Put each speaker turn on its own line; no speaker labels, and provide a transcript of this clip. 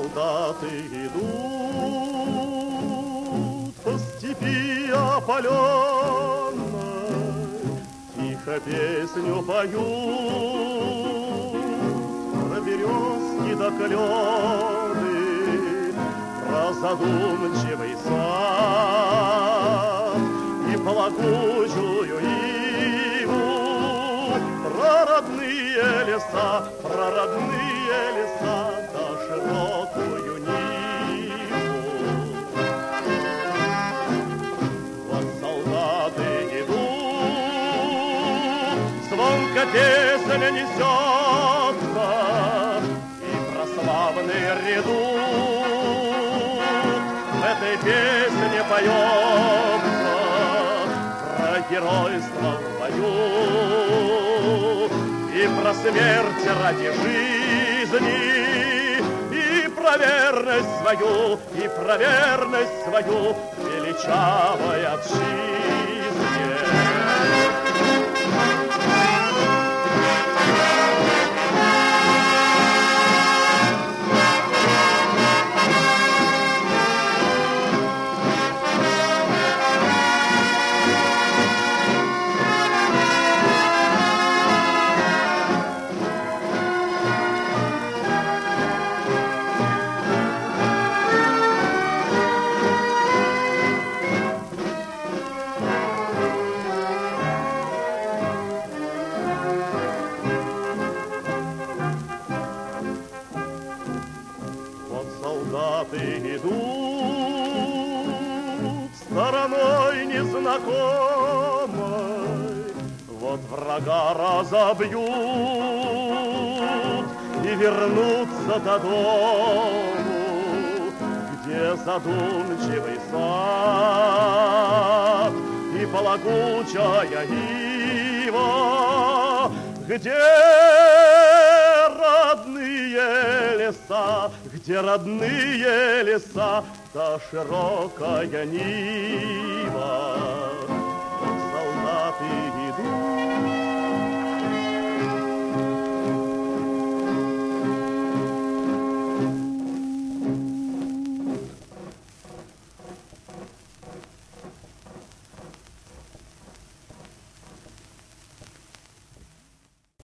солдаты идут по степи опаленной, тихо песню поют про березки до клены, про задумчивый сад и пологучую иву, про родные леса, про родные леса да широкую Ниву. Вот солдаты идут, звонко песня несется, и про славный редут в этой песне поется про геройство в бою и про смерть ради жизни, и про верность свою, и про верность свою величавой отчизне. Солдаты идут стороной незнакомой, вот врага разобьют и вернутся до дому, где задумчивый сад и пологучая ива, где родные леса, где родные леса, да широкая Нива.